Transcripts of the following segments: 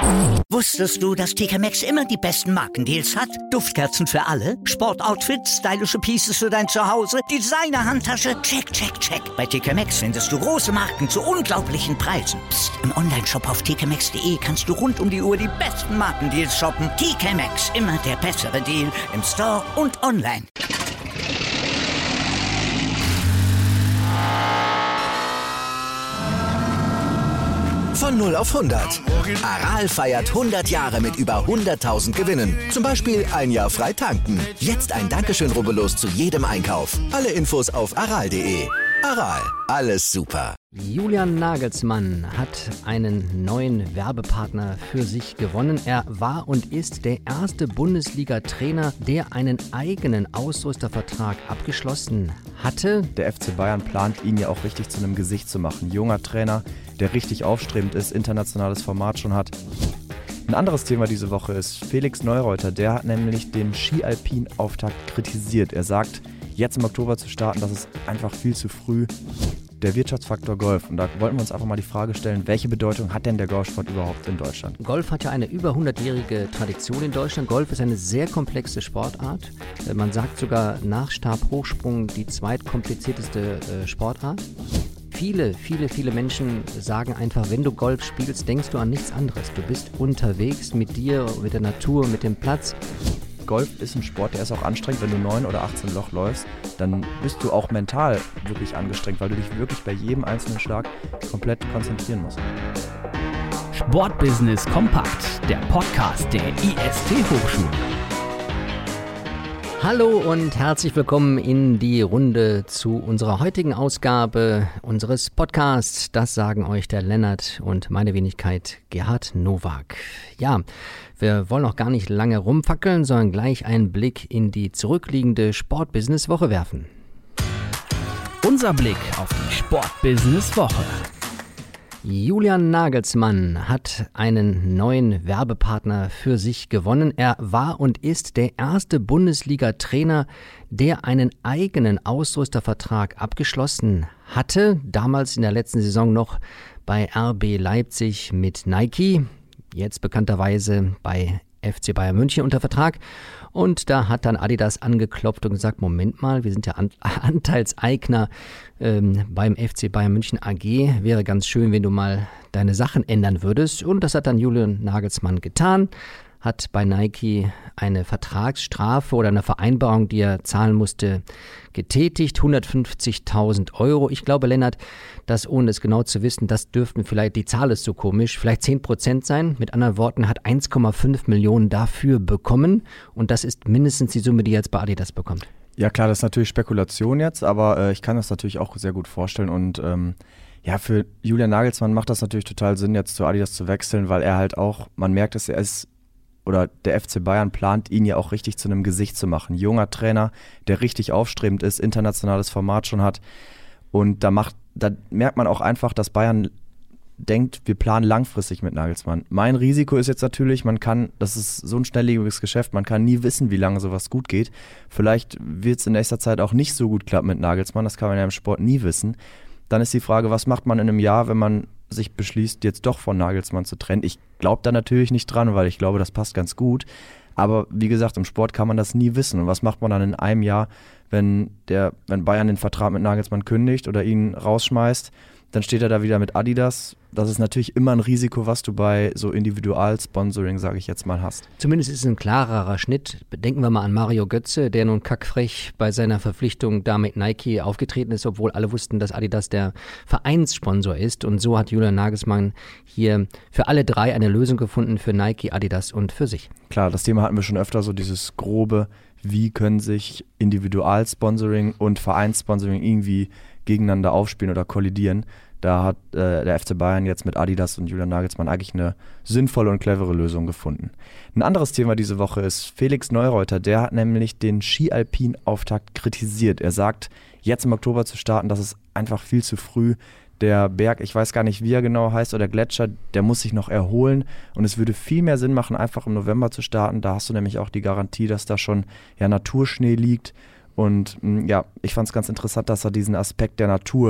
Wusstest du, dass TK Maxx immer die besten Markendeals hat? Duftkerzen für alle, Sportoutfits, stylische Pieces für dein Zuhause, Designer-Handtasche, check, check, check. Bei TK Maxx findest du große Marken zu unglaublichen Preisen. Psst. Im Onlineshop auf tkmaxx.de kannst du rund um die Uhr die besten Markendeals shoppen. TK Maxx, immer der bessere Deal im Store und online. Von 0 auf 100. Aral feiert 100 Jahre mit über 100.000 Gewinnen. Zum Beispiel ein Jahr frei tanken. Jetzt ein Dankeschön, rubbellos zu jedem Einkauf. Alle Infos auf aral.de. Aral, alles super. Julian Nagelsmann hat einen neuen Werbepartner für sich gewonnen. Er war und ist der erste Bundesliga-Trainer, der einen eigenen Ausrüstervertrag abgeschlossen hatte. Der FC Bayern plant, ihn ja auch richtig zu einem Gesicht zu machen. Junger Trainer, der richtig aufstrebend ist, internationales Format schon hat. Ein anderes Thema diese Woche ist Felix Neureuter. Der hat nämlich den Ski-Alpin-Auftakt kritisiert. Er sagt, jetzt im Oktober zu starten, das ist einfach viel zu früh. Der Wirtschaftsfaktor Golf. Und da wollten wir uns einfach mal die Frage stellen, welche Bedeutung hat denn der Golfsport überhaupt in Deutschland? Golf hat ja eine über 100-jährige Tradition in Deutschland. Golf ist eine sehr komplexe Sportart. Man sagt sogar nach Stabhochsprung die zweitkomplizierteste Sportart. Viele Menschen sagen einfach, wenn du Golf spielst, denkst du an nichts anderes. Du bist unterwegs mit dir, mit der Natur, mit dem Platz. Golf ist ein Sport, der ist auch anstrengend. Wenn du 9 oder 18 Loch läufst, dann bist du auch mental wirklich angestrengt, weil du dich wirklich bei jedem einzelnen Schlag komplett konzentrieren musst. Sportbusiness kompakt, der Podcast der IST Hochschule. Hallo und herzlich willkommen in die Runde zu unserer heutigen Ausgabe unseres Podcasts. Das sagen euch der Lennart und meine Wenigkeit Gerhard Nowak. Ja, wir wollen auch gar nicht lange rumfackeln, sondern gleich einen Blick in die zurückliegende Sportbusiness-Woche werfen. Unser Blick auf die Sportbusiness-Woche. Julian Nagelsmann hat einen neuen Werbepartner für sich gewonnen. Er war und ist der erste Bundesliga-Trainer, der einen eigenen Ausrüstervertrag abgeschlossen hatte. Damals in der letzten Saison noch bei RB Leipzig mit Nike, jetzt bekannterweise bei FC Bayern München unter Vertrag. Und da hat dann Adidas angeklopft und gesagt, Moment mal, wir sind ja Anteilseigner beim FC Bayern München AG. Wäre ganz schön, wenn du mal deine Sachen ändern würdest. Und das hat dann Julian Nagelsmann getan. Hat bei Nike eine Vertragsstrafe oder eine Vereinbarung, die er zahlen musste, getätigt. 150.000 Euro. Ich glaube, Lennart, dass ohne es genau zu wissen, das dürften vielleicht, die Zahl ist so komisch, vielleicht 10% sein. Mit anderen Worten, hat 1,5 Millionen dafür bekommen. Und das ist mindestens die Summe, die er jetzt bei Adidas bekommt. Ja klar, das ist natürlich Spekulation jetzt, aber ich kann das natürlich auch sehr gut vorstellen. Und ja, für Julian Nagelsmann macht das natürlich total Sinn, jetzt zu Adidas zu wechseln, weil er halt auch, man merkt es, oder der FC Bayern plant, ihn ja auch richtig zu einem Gesicht zu machen. Junger Trainer, der richtig aufstrebend ist, internationales Format schon hat. Und da merkt man auch einfach, dass Bayern denkt, wir planen langfristig mit Nagelsmann. Mein Risiko ist jetzt natürlich, das ist so ein schnelllebiges Geschäft, man kann nie wissen, wie lange sowas gut geht. Vielleicht wird es in nächster Zeit auch nicht so gut klappen mit Nagelsmann, das kann man ja im Sport nie wissen. Dann ist die Frage, was macht man in einem Jahr, wenn man sich beschließt, jetzt doch von Nagelsmann zu trennen. Ich glaube da natürlich nicht dran, weil ich glaube, das passt ganz gut. Aber wie gesagt, im Sport kann man das nie wissen. Und was macht man dann in einem Jahr, wenn Bayern den Vertrag mit Nagelsmann kündigt oder ihn rausschmeißt? Dann steht er da wieder mit Adidas. Das ist natürlich immer ein Risiko, was du bei so Individualsponsoring, sage ich jetzt mal, hast. Zumindest ist es ein klarerer Schnitt. Denken wir mal an Mario Götze, der nun kackfrech bei seiner Verpflichtung da mit Nike aufgetreten ist, obwohl alle wussten, dass Adidas der Vereinssponsor ist. Und so hat Julian Nagelsmann hier für alle drei eine Lösung gefunden, für Nike, Adidas und für sich. Klar, das Thema hatten wir schon öfter, so dieses grobe, wie können sich Individualsponsoring und Vereinssponsoring irgendwie gegeneinander aufspielen oder kollidieren. Da hat der FC Bayern jetzt mit Adidas und Julian Nagelsmann eigentlich eine sinnvolle und clevere Lösung gefunden. Ein anderes Thema diese Woche ist Felix Neureuter. Der hat nämlich den Ski-Alpin-Auftakt kritisiert. Er sagt, jetzt im Oktober zu starten, das ist einfach viel zu früh. Der Berg, ich weiß gar nicht, wie er genau heißt, oder Gletscher, der muss sich noch erholen. Und es würde viel mehr Sinn machen, einfach im November zu starten. Da hast du nämlich auch die Garantie, dass da schon Naturschnee liegt. Und ja, ich fand es ganz interessant, dass er diesen Aspekt der Natur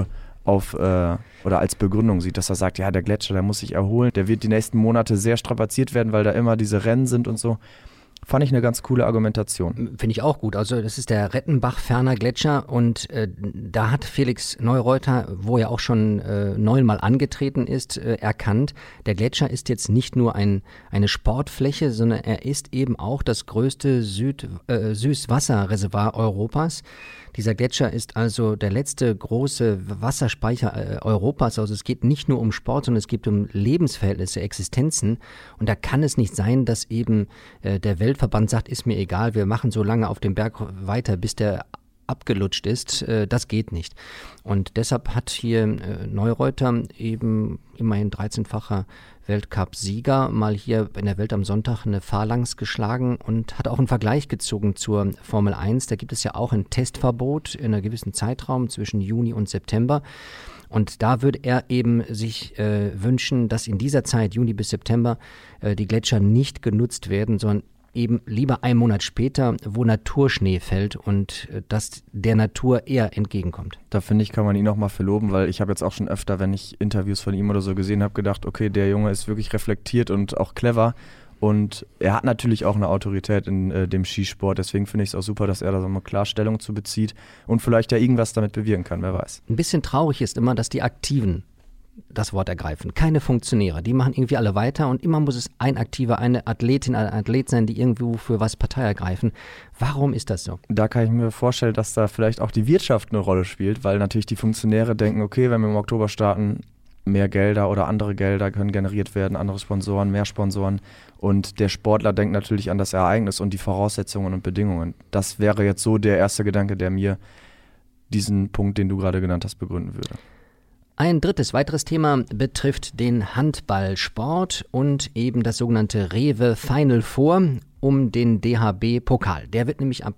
oder als Begründung sieht, dass er sagt, ja, der Gletscher, der muss sich erholen, der wird die nächsten Monate sehr strapaziert werden, weil da immer diese Rennen sind und so. Fand ich eine ganz coole Argumentation. Finde ich auch gut. Also das ist der Rettenbach-Ferner Gletscher und da hat Felix Neureuter, wo er auch schon 9-mal angetreten ist, erkannt, der Gletscher ist jetzt nicht nur eine Sportfläche, sondern er ist eben auch das größte Süßwasserreservoir Europas. Dieser Gletscher ist also der letzte große Wasserspeicher Europas. Also es geht nicht nur um Sport, sondern es geht um Lebensverhältnisse, Existenzen. Und da kann es nicht sein, dass eben der Weltverband sagt, ist mir egal, wir machen so lange auf dem Berg weiter, bis der abgelutscht ist. Das geht nicht. Und deshalb hat hier Neureuter, eben immerhin 13-facher Weltcup-Sieger, mal hier in der Welt am Sonntag eine Phalanx geschlagen und hat auch einen Vergleich gezogen zur Formel 1. Da gibt es ja auch ein Testverbot in einem gewissen Zeitraum zwischen Juni und September. Und da würde er eben sich wünschen, dass in dieser Zeit, Juni bis September, die Gletscher nicht genutzt werden, sondern eben lieber einen Monat später, wo Naturschnee fällt und das der Natur eher entgegenkommt. Da finde ich, kann man ihn auch mal für loben, weil ich habe jetzt auch schon öfter, wenn ich Interviews von ihm oder so gesehen habe, gedacht, okay, der Junge ist wirklich reflektiert und auch clever und er hat natürlich auch eine Autorität in dem Skisport, deswegen finde ich es auch super, dass er da so eine Klarstellung zu bezieht und vielleicht ja irgendwas damit bewirken kann, wer weiß. Ein bisschen traurig ist immer, dass die Aktiven das Wort ergreifen. Keine Funktionäre. Die machen irgendwie alle weiter und immer muss es ein Aktiver, eine Athletin, ein Athlet sein, die irgendwo für was Partei ergreifen. Warum ist das so? Da kann ich mir vorstellen, dass da vielleicht auch die Wirtschaft eine Rolle spielt, weil natürlich die Funktionäre denken, okay, wenn wir im Oktober starten, mehr Gelder oder andere Gelder können generiert werden, andere Sponsoren, mehr Sponsoren und der Sportler denkt natürlich an das Ereignis und die Voraussetzungen und Bedingungen. Das wäre jetzt so der erste Gedanke, der mir diesen Punkt, den du gerade genannt hast, begründen würde. Ein weiteres Thema betrifft den Handballsport und eben das sogenannte Rewe Final Four um den DHB-Pokal. Der wird nämlich ab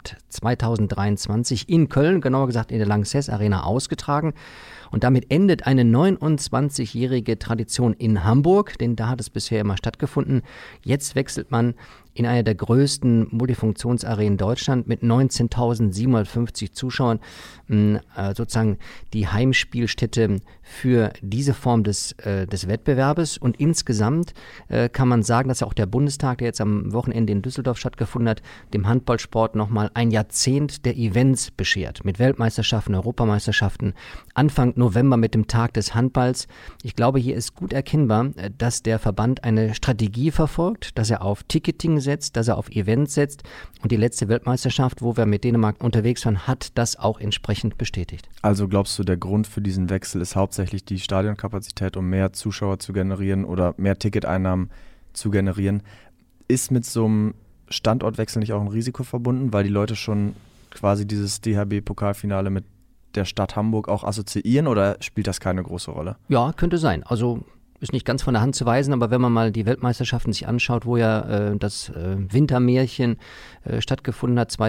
2023 in Köln, genauer gesagt in der Lanxess Arena, ausgetragen. Und damit endet eine 29-jährige Tradition in Hamburg, denn da hat es bisher immer stattgefunden. Jetzt wechselt man in einer der größten Multifunktionsarenen Deutschland mit 19.750 Zuschauern, sozusagen die Heimspielstätte für diese Form des Wettbewerbes. Und insgesamt kann man sagen, dass auch der Bundestag, der jetzt am Wochenende in Düsseldorf stattgefunden hat, dem Handballsport nochmal ein Jahrzehnt der Events beschert. Mit Weltmeisterschaften, Europameisterschaften, Anfang November mit dem Tag des Handballs. Ich glaube, hier ist gut erkennbar, dass der Verband eine Strategie verfolgt, dass er auf Ticketing setzt, dass er auf Events setzt und die letzte Weltmeisterschaft, wo wir mit Dänemark unterwegs waren, hat das auch entsprechend bestätigt. Also glaubst du, der Grund für diesen Wechsel ist hauptsächlich die Stadionkapazität, um mehr Zuschauer zu generieren oder mehr Ticketeinnahmen zu generieren? Ist mit so einem Standortwechsel nicht auch ein Risiko verbunden, weil die Leute schon quasi dieses DHB-Pokalfinale mit der Stadt Hamburg auch assoziieren oder spielt das keine große Rolle? Ja, könnte sein. Also ist nicht ganz von der Hand zu weisen, aber wenn man mal die Weltmeisterschaften sich anschaut, wo ja das Wintermärchen stattgefunden hat,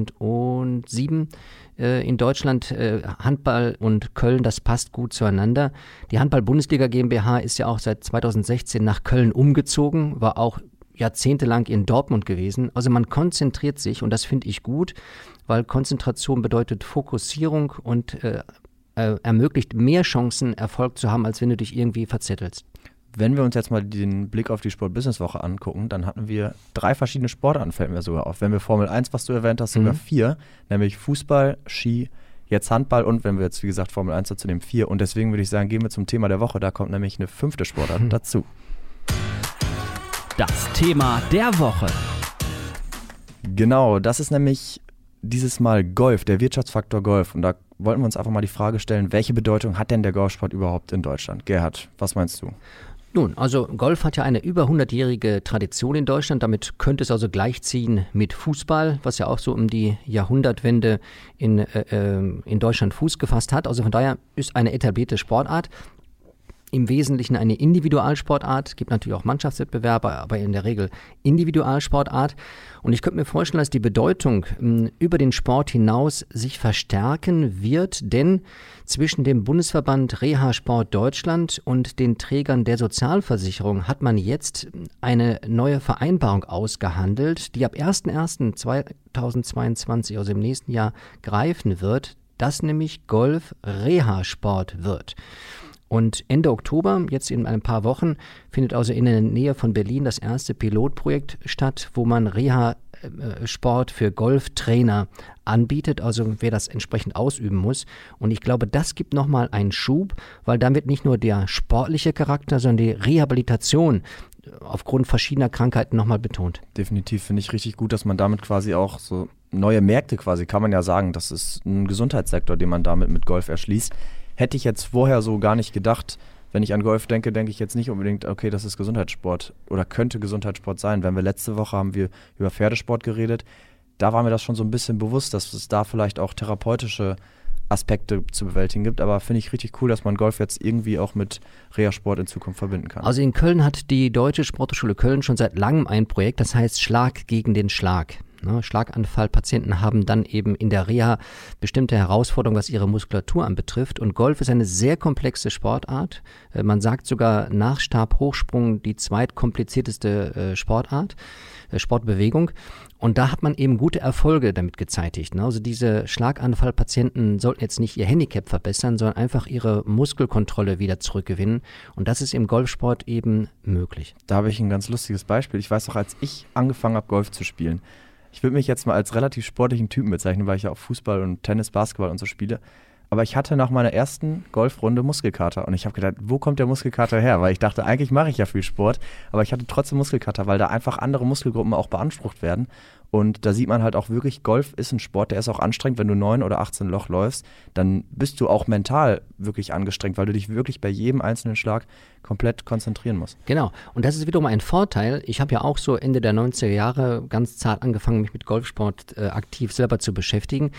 2007 in Deutschland, Handball und Köln, das passt gut zueinander. Die Handball-Bundesliga GmbH ist ja auch seit 2016 nach Köln umgezogen, war auch jahrzehntelang in Dortmund gewesen. Also man konzentriert sich und das finde ich gut, weil Konzentration bedeutet Fokussierung und ermöglicht mehr Chancen, Erfolg zu haben, als wenn du dich irgendwie verzettelst. Wenn wir uns jetzt mal den Blick auf die Sport-Business-Woche angucken, dann hatten wir 3 verschiedene Sportarten, fällt mir sogar auf. Wenn wir Formel 1, was du erwähnt hast, sogar 4, nämlich Fußball, Ski, jetzt Handball und wenn wir jetzt, wie gesagt, Formel 1 dazu nehmen, 4. Und deswegen würde ich sagen, gehen wir zum Thema der Woche. Da kommt nämlich eine 5. Sportart dazu. Das Thema der Woche. Genau, das ist nämlich dieses Mal Golf, der Wirtschaftsfaktor Golf. Und da wollten wir uns einfach mal die Frage stellen, welche Bedeutung hat denn der Golfsport überhaupt in Deutschland? Gerhard, was meinst du? Nun, also Golf hat ja eine über 100-jährige Tradition in Deutschland. Damit könnte es also gleichziehen mit Fußball, was ja auch so um die Jahrhundertwende in Deutschland Fuß gefasst hat. Also von daher ist eine etablierte Sportart. Im Wesentlichen eine Individualsportart, es gibt natürlich auch Mannschaftswettbewerbe, aber in der Regel Individualsportart. Und ich könnte mir vorstellen, dass die Bedeutung über den Sport hinaus sich verstärken wird, denn zwischen dem Bundesverband Reha-Sport Deutschland und den Trägern der Sozialversicherung hat man jetzt eine neue Vereinbarung ausgehandelt, die ab 01.01.2022, also im nächsten Jahr, greifen wird. dass nämlich Golf Reha-Sport wird. Und Ende Oktober, jetzt in ein paar Wochen, findet also in der Nähe von Berlin das erste Pilotprojekt statt, wo man Reha-Sport für Golftrainer anbietet, also wer das entsprechend ausüben muss. Und ich glaube, das gibt nochmal einen Schub, weil damit nicht nur der sportliche Charakter, sondern die Rehabilitation aufgrund verschiedener Krankheiten nochmal betont. Definitiv, finde ich richtig gut, dass man damit quasi auch so neue Märkte quasi, kann man ja sagen, das ist ein Gesundheitssektor, den man damit mit Golf erschließt. Hätte ich jetzt vorher so gar nicht gedacht. Wenn ich an Golf denke, denke ich jetzt nicht unbedingt, okay, das ist Gesundheitssport oder könnte Gesundheitssport sein. Letzte Woche haben wir über Pferdesport geredet, da war mir das schon so ein bisschen bewusst, dass es da vielleicht auch therapeutische Aspekte zu bewältigen gibt, aber finde ich richtig cool, dass man Golf jetzt irgendwie auch mit Reha-Sport in Zukunft verbinden kann. Also in Köln hat die Deutsche Sporthochschule Köln schon seit langem ein Projekt, das heißt Schlag gegen den Schlag. Schlaganfallpatienten haben dann eben in der Reha bestimmte Herausforderungen, was ihre Muskulatur anbetrifft. Und Golf ist eine sehr komplexe Sportart. Man sagt sogar nach Stabhochsprung die zweitkomplizierteste Sportbewegung. Und da hat man eben gute Erfolge damit gezeitigt. Also diese Schlaganfallpatienten sollten jetzt nicht ihr Handicap verbessern, sondern einfach ihre Muskelkontrolle wieder zurückgewinnen. Und das ist im Golfsport eben möglich. Da habe ich ein ganz lustiges Beispiel. Ich weiß noch, als ich angefangen habe, Golf zu spielen, ich würde mich jetzt mal als relativ sportlichen Typen bezeichnen, weil ich ja auch Fußball und Tennis, Basketball und so spiele. Aber ich hatte nach meiner ersten Golfrunde Muskelkater und ich habe gedacht, wo kommt der Muskelkater her? Weil ich dachte, eigentlich mache ich ja viel Sport, aber ich hatte trotzdem Muskelkater, weil da einfach andere Muskelgruppen auch beansprucht werden. Und da sieht man halt auch wirklich, Golf ist ein Sport, der ist auch anstrengend. Wenn du 9 oder 18 Loch läufst, dann bist du auch mental wirklich angestrengt, weil du dich wirklich bei jedem einzelnen Schlag komplett konzentrieren musst. Genau. Und das ist wiederum ein Vorteil. Ich habe ja auch so Ende der 90er Jahre ganz zart angefangen, mich mit Golfsport aktiv selber zu beschäftigen.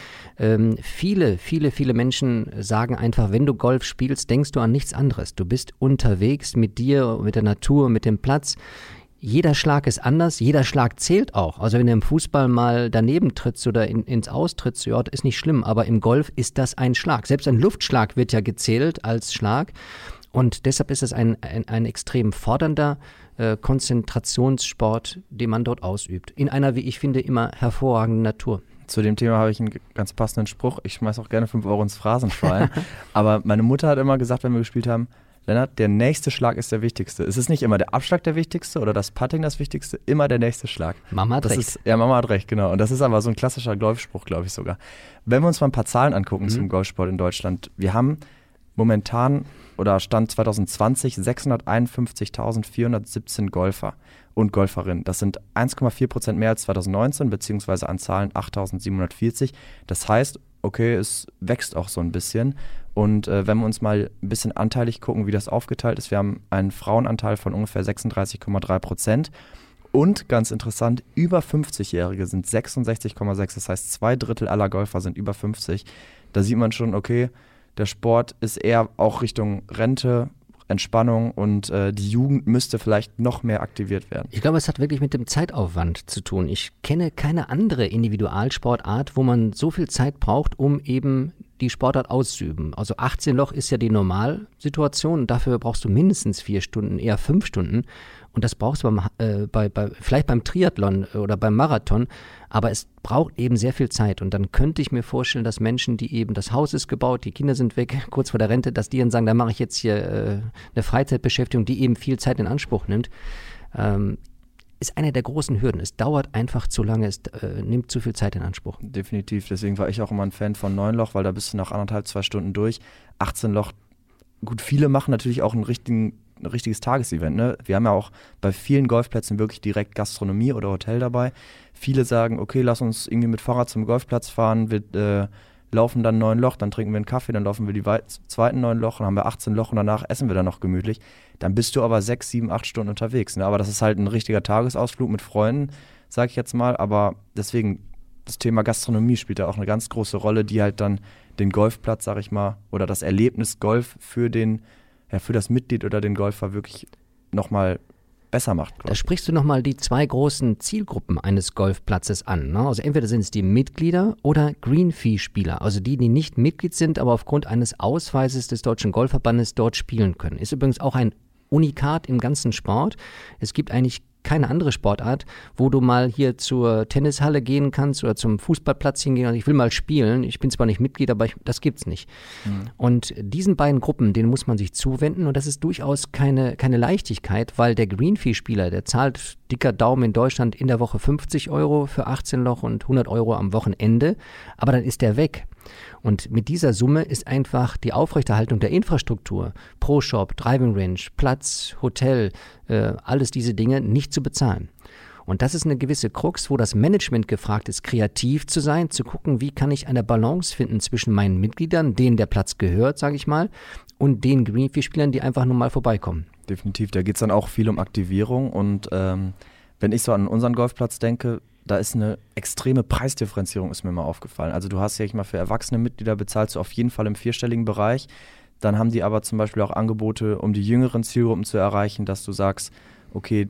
Viele Menschen sagen einfach, wenn du Golf spielst, denkst du an nichts anderes. Du bist unterwegs mit dir, mit der Natur, mit dem Platz. Jeder Schlag ist anders, jeder Schlag zählt auch. Also wenn du im Fußball mal daneben trittst oder ins Aus trittst, ja, das ist nicht schlimm, aber im Golf ist das ein Schlag. Selbst ein Luftschlag wird ja gezählt als Schlag und deshalb ist es ein extrem fordernder Konzentrationssport, den man dort ausübt. In einer, wie ich finde, immer hervorragenden Natur. Zu dem Thema habe ich einen ganz passenden Spruch. Ich schmeiße auch gerne 5 Euro ins Phrasenschwein. Aber meine Mutter hat immer gesagt, wenn wir gespielt haben, Lennart, der nächste Schlag ist der wichtigste. Es ist nicht immer der Abschlag der wichtigste oder das Putting das wichtigste, immer der nächste Schlag. Mama hat recht. Mama hat recht, genau. Und das ist aber so ein klassischer Golfspruch, glaube ich sogar. Wenn wir uns mal ein paar Zahlen angucken zum Golfsport in Deutschland. Wir haben momentan oder Stand 2020 651.417 Golfer und Golferinnen. Das sind 1,4% mehr als 2019, beziehungsweise an Zahlen 8.740. Das heißt, okay, es wächst auch so ein bisschen. Und wenn wir uns mal ein bisschen anteilig gucken, wie das aufgeteilt ist, wir haben einen Frauenanteil von ungefähr 36,3%. Und ganz interessant, über 50-Jährige sind 66,6%. Das heißt, 2/3 aller Golfer sind über 50. Da sieht man schon, okay, der Sport ist eher auch Richtung Rente, Entspannung und die Jugend müsste vielleicht noch mehr aktiviert werden. Ich glaube, es hat wirklich mit dem Zeitaufwand zu tun. Ich kenne keine andere Individualsportart, wo man so viel Zeit braucht, um eben die Sportart auszuüben. Also 18 Loch ist ja die Normalsituation. Dafür brauchst du mindestens 4 Stunden, eher 5 Stunden. Und das brauchst du vielleicht beim Triathlon oder beim Marathon. Aber es braucht eben sehr viel Zeit. Und dann könnte ich mir vorstellen, dass Menschen, die eben, das Haus ist gebaut, die Kinder sind weg, kurz vor der Rente, dass die dann sagen, da mache ich jetzt hier eine Freizeitbeschäftigung, die eben viel Zeit in Anspruch nimmt. Ist eine der großen Hürden. Es dauert einfach zu lange, es nimmt zu viel Zeit in Anspruch. Definitiv, deswegen war ich auch immer ein Fan von 9 Loch, weil da bist du nach 1,5, 2 Stunden durch. 18 Loch, gut, viele machen natürlich auch ein richtiges Tagesevent. Ne? Wir haben ja auch bei vielen Golfplätzen wirklich direkt Gastronomie oder Hotel dabei. Viele sagen, okay, lass uns irgendwie mit Fahrrad zum Golfplatz fahren, wir laufen dann 9 Loch, dann trinken wir einen Kaffee, dann laufen wir die zweiten 9 Loch, dann haben wir 18 Loch und danach essen wir dann noch gemütlich. Dann bist du aber 6, 7, 8 Stunden unterwegs. Ne? Aber das ist halt ein richtiger Tagesausflug mit Freunden, sage ich jetzt mal. Aber deswegen, das Thema Gastronomie spielt da auch eine ganz große Rolle, die halt dann den Golfplatz, sage ich mal, oder das Erlebnis Golf für das Mitglied oder den Golfer wirklich nochmal besser macht. Da sprichst du nochmal die 2 großen Zielgruppen eines Golfplatzes an. Ne? Also entweder sind es die Mitglieder oder Green-Fee-Spieler, also die nicht Mitglied sind, aber aufgrund eines Ausweises des Deutschen Golfverbandes dort spielen können. Ist übrigens auch ein Unikat im ganzen Sport. Es gibt eigentlich keine andere Sportart, wo du mal hier zur Tennishalle gehen kannst oder zum Fußballplatz hingehen und ich will mal spielen. Ich bin zwar nicht Mitglied, aber das gibt's nicht. Und diesen beiden Gruppen, denen muss man sich zuwenden und das ist durchaus keine Leichtigkeit, weil der Greenfee-Spieler, der zahlt dicker Daumen in Deutschland in der Woche 50 € für 18 Loch und 100 € am Wochenende, aber dann ist der weg. Und mit dieser Summe ist einfach die Aufrechterhaltung der Infrastruktur, Pro-Shop, Driving Range, Platz, Hotel, alles diese Dinge nicht zu bezahlen. Und das ist eine gewisse Krux, wo das Management gefragt ist, kreativ zu sein, zu gucken, wie kann ich eine Balance finden zwischen meinen Mitgliedern, denen der Platz gehört, sage ich mal, und den Greenfee-Spielern, die einfach nur mal vorbeikommen. Definitiv, da geht es dann auch viel um Aktivierung und wenn ich so an unseren Golfplatz denke, da ist eine extreme Preisdifferenzierung, ist mir mal aufgefallen. Also du hast ja mal für erwachsene Mitglieder bezahlst du auf jeden Fall im 4-stelligen Bereich. Dann haben die aber zum Beispiel auch Angebote, um die jüngeren Zielgruppen zu erreichen, dass du sagst, okay,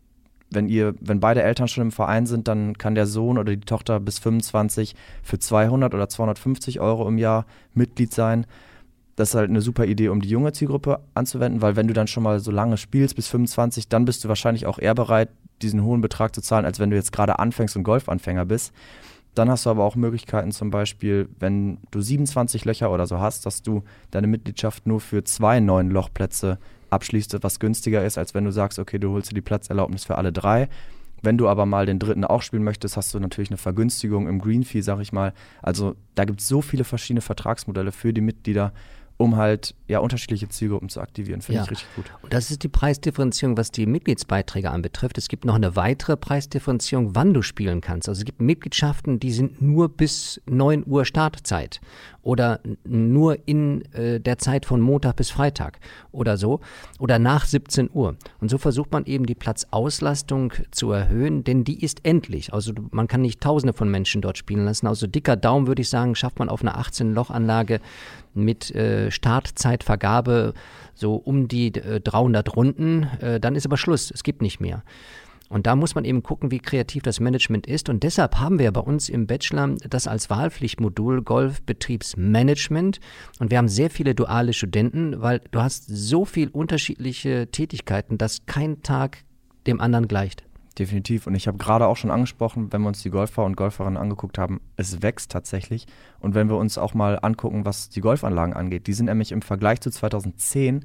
wenn beide Eltern schon im Verein sind, dann kann der Sohn oder die Tochter bis 25 für 200 oder 250 € im Jahr Mitglied sein. Das ist halt eine super Idee, um die junge Zielgruppe anzuwenden, weil wenn du dann schon mal so lange spielst, bis 25, dann bist du wahrscheinlich auch eher bereit, diesen hohen Betrag zu zahlen, als wenn du jetzt gerade anfängst und Golfanfänger bist. Dann hast du aber auch Möglichkeiten, zum Beispiel, wenn du 27 Löcher oder so hast, dass du deine Mitgliedschaft nur für 2 9-Lochplätze abschließt, was günstiger ist, als wenn du sagst, okay, du holst dir die Platzerlaubnis für alle 3. Wenn du aber mal den dritten auch spielen möchtest, hast du natürlich eine Vergünstigung im Greenfee, sag ich mal. Also da gibt es so viele verschiedene Vertragsmodelle für die Mitglieder, um halt unterschiedliche Zielgruppen zu aktivieren. Finde ich richtig gut. Und das ist die Preisdifferenzierung, was die Mitgliedsbeiträge anbetrifft. Es gibt noch eine weitere Preisdifferenzierung, wann du spielen kannst. Also es gibt Mitgliedschaften, die sind nur bis 9 Uhr Startzeit oder nur in der Zeit von Montag bis Freitag oder so oder nach 17 Uhr. Und so versucht man eben die Platzauslastung zu erhöhen, denn die ist endlich. Also man kann nicht Tausende von Menschen dort spielen lassen. Also dicker Daumen würde ich sagen, schafft man auf einer 18-Loch-Anlage mit Startzeitvergabe so um die 300 Runden, dann ist aber Schluss, es gibt nicht mehr. Und da muss man eben gucken, wie kreativ das Management ist und deshalb haben wir bei uns im Bachelor das als Wahlpflichtmodul Golfbetriebsmanagement und wir haben sehr viele duale Studenten, weil du hast so viel unterschiedliche Tätigkeiten, dass kein Tag dem anderen gleicht. Definitiv. Und ich habe gerade auch schon angesprochen, wenn wir uns die Golfer und Golferinnen angeguckt haben, es wächst tatsächlich. Und wenn wir uns auch mal angucken, was die Golfanlagen angeht, die sind nämlich im Vergleich zu 2010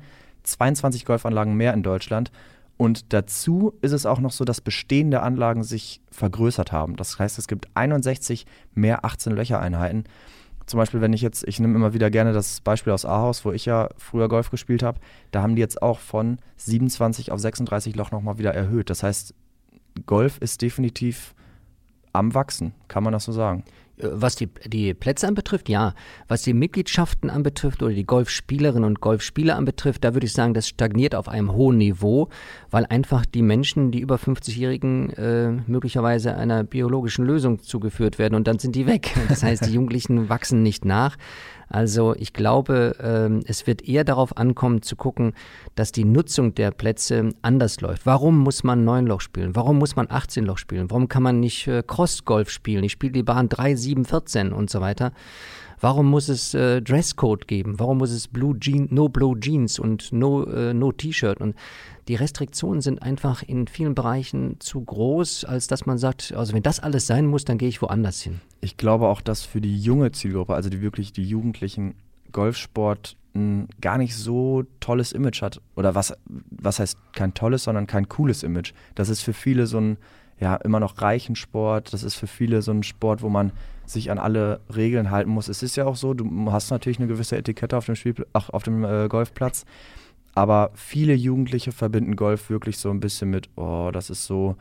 22 Golfanlagen mehr in Deutschland. Und dazu ist es auch noch so, dass bestehende Anlagen sich vergrößert haben. Das heißt, es gibt 61 mehr 18-Löcher-Einheiten. Zum Beispiel, ich nehme immer wieder gerne das Beispiel aus Ahaus, wo ich ja früher Golf gespielt habe, da haben die jetzt auch von 27 auf 36 Loch nochmal wieder erhöht. Das heißt, Golf ist definitiv am Wachsen, kann man das so sagen? Was die Plätze anbetrifft, ja. Was die Mitgliedschaften anbetrifft oder die Golfspielerinnen und Golfspieler anbetrifft, da würde ich sagen, das stagniert auf einem hohen Niveau, weil einfach die Menschen, die über 50-Jährigen möglicherweise einer biologischen Lösung zugeführt werden und dann sind die weg. Das heißt, die Jugendlichen wachsen nicht nach. Also ich glaube, es wird eher darauf ankommen zu gucken, dass die Nutzung der Plätze anders läuft. Warum muss man 9-Loch spielen? Warum muss man 18-Loch spielen? Warum kann man nicht Cross-Golf spielen? Ich spiele die Bahn 3, 7, 14 und so weiter. Warum muss es Dresscode geben? Warum muss es No Blue Jeans und No T-Shirt? Und die Restriktionen sind einfach in vielen Bereichen zu groß, als dass man sagt, also wenn das alles sein muss, dann gehe ich woanders hin. Ich glaube auch, dass für die junge Zielgruppe, also die Jugendlichen, Golfsport ein gar nicht so tolles Image hat. Oder was heißt kein tolles, sondern kein cooles Image. Das ist für viele so ein immer noch reichen Sport. Das ist für viele so ein Sport, wo man sich an alle Regeln halten muss. Es ist ja auch so, du hast natürlich eine gewisse Etikette auf dem Golfplatz, aber viele Jugendliche verbinden Golf wirklich so ein bisschen mit, das ist so,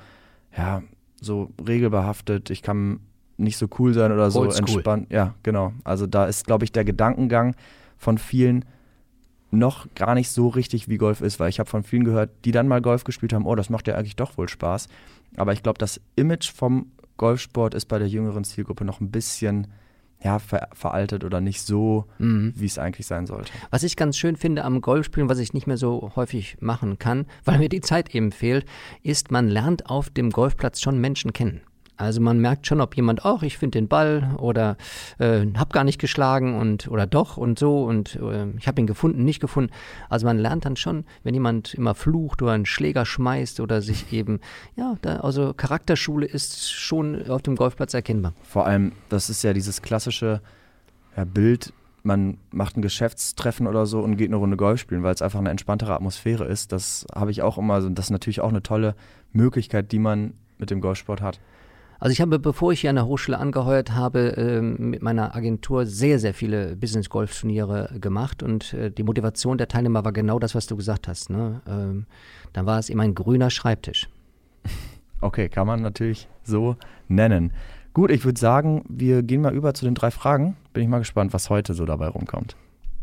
so regelbehaftet, ich kann nicht so cool sein oder so entspannt. Ja, genau. Also da ist, glaube ich, der Gedankengang von vielen noch gar nicht so richtig, wie Golf ist, weil ich habe von vielen gehört, die dann mal Golf gespielt haben, das macht ja eigentlich doch wohl Spaß. Aber ich glaube, das Image vom Golfsport ist bei der jüngeren Zielgruppe noch ein bisschen veraltet oder nicht so, wie es eigentlich sein sollte. Was ich ganz schön finde am Golfspielen, was ich nicht mehr so häufig machen kann, weil mir die Zeit eben fehlt, ist, man lernt auf dem Golfplatz schon Menschen kennen. Also man merkt schon, ob jemand, ich finde den Ball oder hab gar nicht geschlagen oder doch und so und ich habe ihn gefunden, nicht gefunden. Also man lernt dann schon, wenn jemand immer flucht oder einen Schläger schmeißt oder sich eben, also Charakterschule ist schon auf dem Golfplatz erkennbar. Vor allem, das ist ja dieses klassische Bild, man macht ein Geschäftstreffen oder so und geht eine Runde Golf spielen, weil es einfach eine entspanntere Atmosphäre ist. Das habe ich auch immer, das ist natürlich auch eine tolle Möglichkeit, die man mit dem Golfsport hat. Also ich habe, bevor ich hier an der Hochschule angeheuert habe, mit meiner Agentur sehr, sehr viele Business-Golf-Turniere gemacht und die Motivation der Teilnehmer war genau das, was du gesagt hast. Ne? Dann war es eben ein grüner Schreibtisch. Okay, kann man natürlich so nennen. Gut, ich würde sagen, wir gehen mal über zu den 3 Fragen. Bin ich mal gespannt, was heute so dabei rumkommt.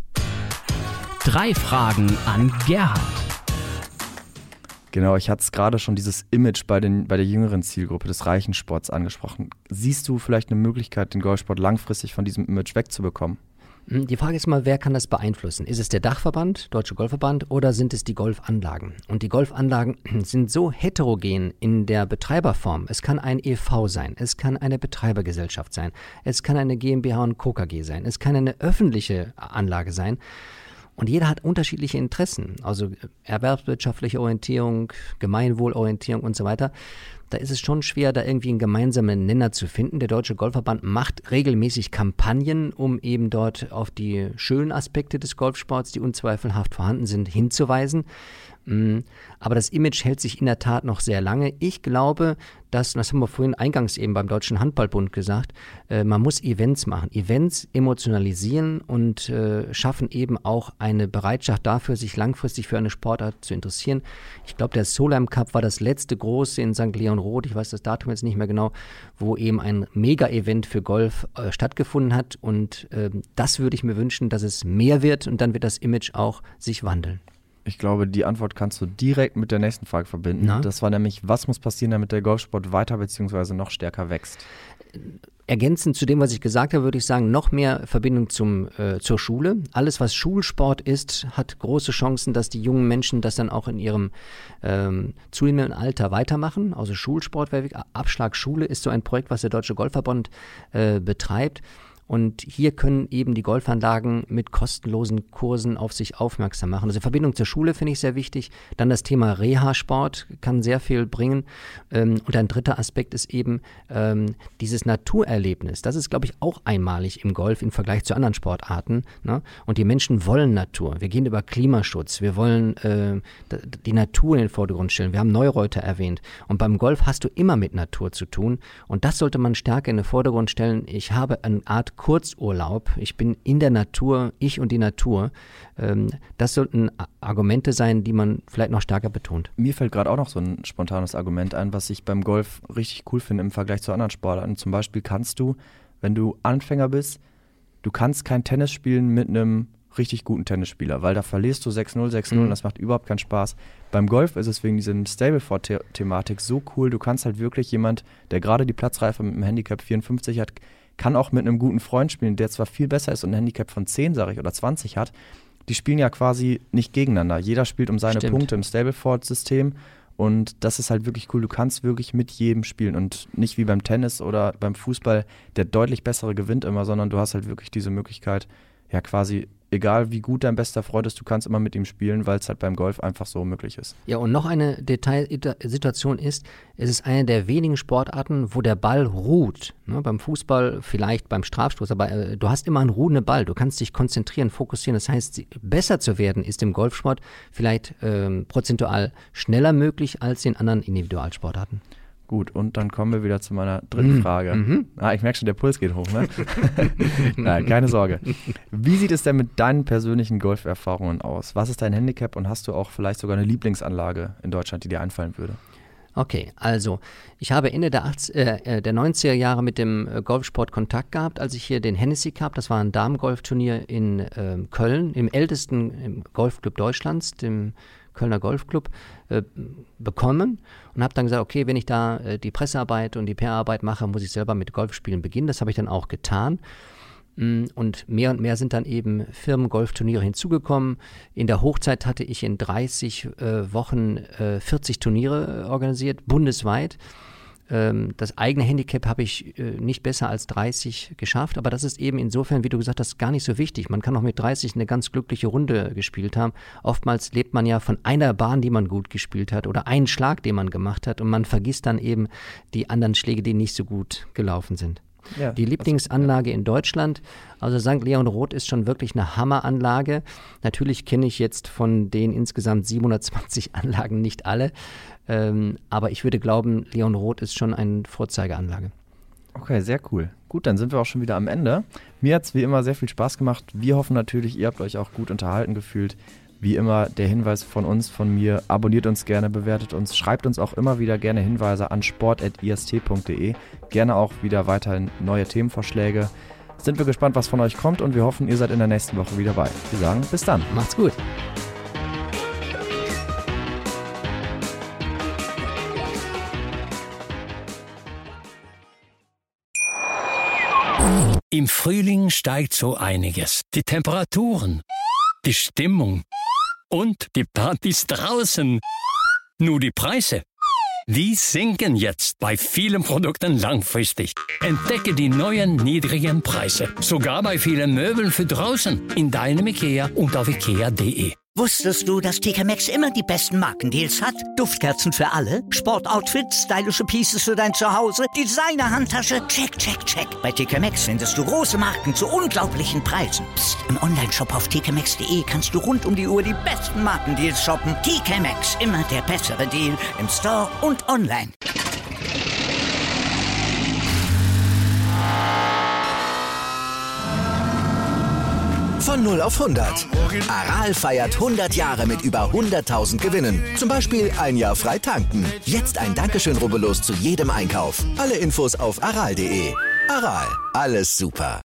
3 Fragen an Gerhard. Genau, ich hatte es gerade schon dieses Image bei der jüngeren Zielgruppe des Reichensports angesprochen. Siehst du vielleicht eine Möglichkeit, den Golfsport langfristig von diesem Image wegzubekommen? Die Frage ist mal, wer kann das beeinflussen? Ist es der Dachverband, Deutsche Golfverband, oder sind es die Golfanlagen? Und die Golfanlagen sind so heterogen in der Betreiberform. Es kann ein e.V. sein, es kann eine Betreibergesellschaft sein, es kann eine GmbH und Co. KG sein, es kann eine öffentliche Anlage sein. Und jeder hat unterschiedliche Interessen, also erwerbswirtschaftliche Orientierung, Gemeinwohlorientierung und so weiter. Da ist es schon schwer, da irgendwie einen gemeinsamen Nenner zu finden. Der Deutsche Golfverband macht regelmäßig Kampagnen, um eben dort auf die schönen Aspekte des Golfsports, die unzweifelhaft vorhanden sind, hinzuweisen. Aber das Image hält sich in der Tat noch sehr lange. Ich glaube, das haben wir vorhin eingangs eben beim Deutschen Handballbund gesagt, man muss Events machen. Events emotionalisieren und schaffen eben auch eine Bereitschaft dafür, sich langfristig für eine Sportart zu interessieren. Ich glaube, der Solheim Cup war das letzte große in St. Leon Roth, ich weiß das Datum jetzt nicht mehr genau, wo eben ein Mega-Event für Golf stattgefunden hat. Und das würde ich mir wünschen, dass es mehr wird und dann wird das Image auch sich wandeln. Ich glaube, die Antwort kannst du direkt mit der nächsten Frage verbinden. Na? Das war nämlich, was muss passieren, damit der Golfsport weiter bzw. noch stärker wächst? Ergänzend zu dem, was ich gesagt habe, würde ich sagen, noch mehr Verbindung zur Schule. Alles, was Schulsport ist, hat große Chancen, dass die jungen Menschen das dann auch in ihrem zunehmenden Alter weitermachen. Also Schulsport, Abschlag Schule ist so ein Projekt, was der Deutsche Golfverband betreibt. Und hier können eben die Golfanlagen mit kostenlosen Kursen auf sich aufmerksam machen. Also Verbindung zur Schule finde ich sehr wichtig. Dann das Thema Reha-Sport kann sehr viel bringen. Und ein dritter Aspekt ist eben dieses Naturerlebnis. Das ist, glaube ich, auch einmalig im Golf im Vergleich zu anderen Sportarten. Ne? Und die Menschen wollen Natur. Wir gehen über Klimaschutz. Wir wollen die Natur in den Vordergrund stellen. Wir haben Neureuter erwähnt. Und beim Golf hast du immer mit Natur zu tun. Und das sollte man stärker in den Vordergrund stellen. Ich habe eine Art Kurzurlaub, ich bin in der Natur, ich und die Natur. Das sollten Argumente sein, die man vielleicht noch stärker betont. Mir fällt gerade auch noch so ein spontanes Argument ein, was ich beim Golf richtig cool finde im Vergleich zu anderen Sportarten. Zum Beispiel kannst du, wenn du Anfänger bist, du kannst kein Tennis spielen mit einem richtig guten Tennisspieler, weil da verlierst du 6-0, 6-0 und das macht überhaupt keinen Spaß. Beim Golf ist es wegen diesem Stableford-Thematik so cool, du kannst halt wirklich jemand, der gerade die Platzreife mit einem Handicap 54 hat, kann auch mit einem guten Freund spielen, der zwar viel besser ist und ein Handicap von 10, sage ich, oder 20 hat. Die spielen ja quasi nicht gegeneinander. Jeder spielt um seine Punkte im Stableford-System und das ist halt wirklich cool. Du kannst wirklich mit jedem spielen und nicht wie beim Tennis oder beim Fußball, der deutlich bessere gewinnt immer, sondern du hast halt wirklich diese Möglichkeit, ja quasi, egal wie gut dein bester Freund ist, du kannst immer mit ihm spielen, weil es halt beim Golf einfach so möglich ist. Ja, und noch eine Detailsituation ist, es ist eine der wenigen Sportarten, wo der Ball ruht. Ne, beim Fußball, vielleicht beim Strafstoß, aber du hast immer einen ruhenden Ball. Du kannst dich konzentrieren, fokussieren. Das heißt, besser zu werden ist im Golfsport vielleicht prozentual schneller möglich als in anderen Individualsportarten. Gut, und dann kommen wir wieder zu meiner dritten Frage. Ich merke schon, der Puls geht hoch, ne? Nein, keine Sorge. Wie sieht es denn mit deinen persönlichen Golferfahrungen aus? Was ist dein Handicap und hast du auch vielleicht sogar eine Lieblingsanlage in Deutschland, die dir einfallen würde? Okay, also ich habe Ende der 90er Jahre mit dem Golfsport Kontakt gehabt, als ich hier den Hennessy Cup, das war ein Damengolfturnier in Köln, im ältesten Golfclub Deutschlands, dem Kölner Golfclub, bekommen und habe dann gesagt, okay, wenn ich da die Pressearbeit und die PR-Arbeit mache, muss ich selber mit Golfspielen beginnen. Das habe ich dann auch getan. Und mehr sind dann eben Firmen-Golfturniere hinzugekommen. In der Hochzeit hatte ich in 30 Wochen 40 Turniere organisiert, bundesweit. Das eigene Handicap habe ich nicht besser als 30 geschafft, aber das ist eben insofern, wie du gesagt hast, gar nicht so wichtig. Man kann auch mit 30 eine ganz glückliche Runde gespielt haben. Oftmals lebt man ja von einer Bahn, die man gut gespielt hat oder einen Schlag, den man gemacht hat und man vergisst dann eben die anderen Schläge, die nicht so gut gelaufen sind. Ja, die Lieblingsanlage in Deutschland, also St. Leon Roth ist schon wirklich eine Hammeranlage. Natürlich kenne ich jetzt von den insgesamt 720 Anlagen nicht alle, aber ich würde glauben, Leon Roth ist schon eine Vorzeigeanlage. Okay, sehr cool. Gut, dann sind wir auch schon wieder am Ende. Mir hat es wie immer sehr viel Spaß gemacht. Wir hoffen natürlich, ihr habt euch auch gut unterhalten gefühlt. Wie immer der Hinweis von uns, von mir, abonniert uns gerne, bewertet uns, schreibt uns auch immer wieder gerne Hinweise an sport@ist.de. Gerne auch wieder weiterhin neue Themenvorschläge. Sind wir gespannt, was von euch kommt und wir hoffen, ihr seid in der nächsten Woche wieder dabei. Wir sagen bis dann. Macht's gut. Im Frühling steigt so einiges. Die Temperaturen, die Stimmung und die Partys draußen. Nur die Preise, die sinken jetzt bei vielen Produkten langfristig. Entdecke die neuen niedrigen Preise. Sogar bei vielen Möbeln für draußen. In deinem IKEA und auf ikea.de. Wusstest du, dass TK Maxx immer die besten Markendeals hat? Duftkerzen für alle, Sportoutfits, stylische Pieces für dein Zuhause, Designer-Handtasche, check, check, check. Bei TK Maxx findest du große Marken zu unglaublichen Preisen. Psst. Im Onlineshop auf tkmaxx.de kannst du rund um die Uhr die besten Markendeals shoppen. TK Maxx, immer der bessere Deal im Store und online. Von 0 auf 100. Aral feiert 100 Jahre mit über 100.000 Gewinnen. Zum Beispiel ein Jahr frei tanken. Jetzt ein Dankeschön, rubbellos zu jedem Einkauf. Alle Infos auf aral.de. Aral, alles super.